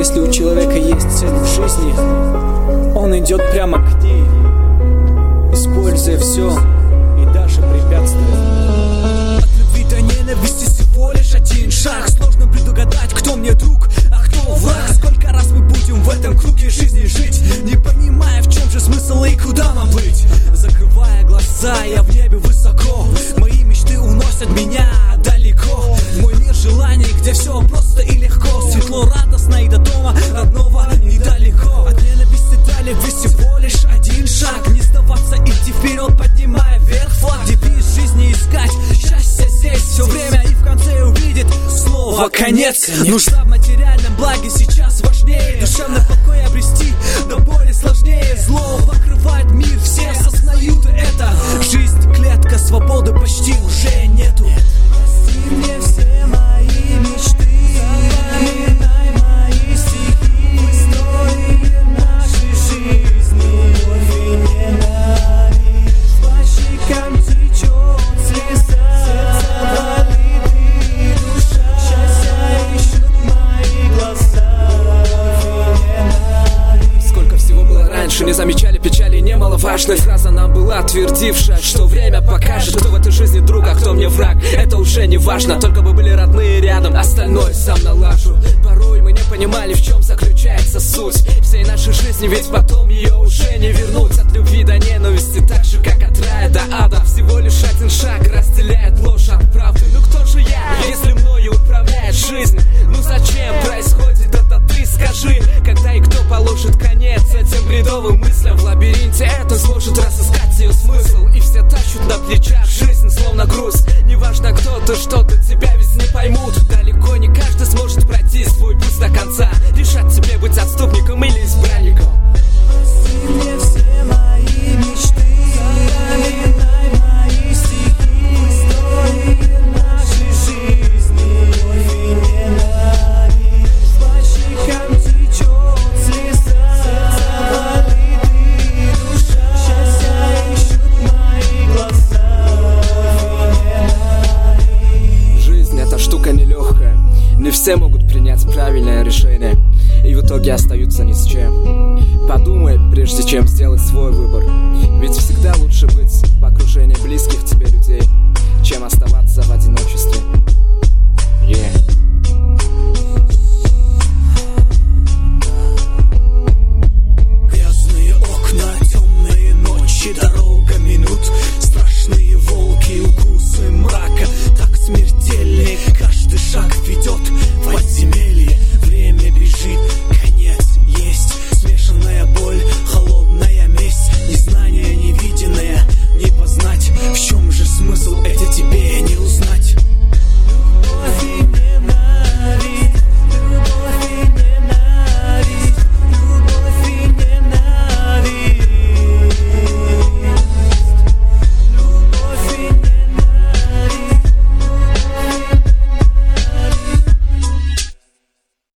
Если у человека есть цель в жизни, он идет прямо к ней, используя все и даже препятствия. От любви до ненависти всего лишь один шаг. Сложно предугадать, кто мне друг, а кто враг. Сколько раз мы будем в этом круге жизни жить, не понимая, в чем же смысл и куда нам быть. Закрывая глаза, я в небе высоко. Мои мечты уносят меня далеко. Мой мир желаний, где все просто и легко. Светло, радостно и до дома родного недалеко. От ненависти до любви всего лишь один шаг. Не сдаваться, идти вперед, поднимая вверх флаг. Девиз жизни искать, счастье здесь все время и в конце увидит слово конец. Нужда в материальном благе сейчас важнее. Душевный покой обрести до боли сложнее. Зло покрывает мир, все осознают это. Жизнь клетка, свободы почти уже нету. Прости мне все мои мечты, запоминай мои стихи. В истории нашей жизни любовь и ненависть. По щекам течет слеза, сердце болит и душа. Счастья ищут мои глаза. Любовь и ненависть. Сколько всего было раньше, не замечали печали, немаловажной. Фраза нам была твердившая, что время покажет, кто в этой жизни друг, а кто мне враг. Это уже не важно, только бы были родные рядом, остальное сам налажу. Порой мы не понимали, в чем заключается суть всей нашей жизни, ведь потом ее уже не вернуть. От любви до ненависти, так же как от рая до ада. Всего лишь один шаг разделяет ложь от правды. Ну кто же я, если мною управляет жизнь? Ну зачем происходит это, ты скажи? Когда и кто положит конец этим бредовым мыслям? В лабиринте это сможет разыскать ее смысл. И все тащут на плечах жизнь словно груз. Неважно кто ты, что ты, тебя ведь не поймут. Далеко не каждый сможет пройти свой путь до конца. Решать тебе быть отступником или избранником. Прости мне все мои мечты, запоминай мои стихи. В истории нашей жизни любовь и ненависть. По щекам течет слеза, сердце болит и душа. Счастья ищут мои глаза. Любовь и ненависть. Жизнь эта штука нелегкая, не все могут принять правильное решение, и в итоге остаются ни с чем. Подумай, прежде чем сделать свой выбор, ведь всегда лучше быть в окружении близких тебе людей, чем оставаться в одиночестве. Yeah.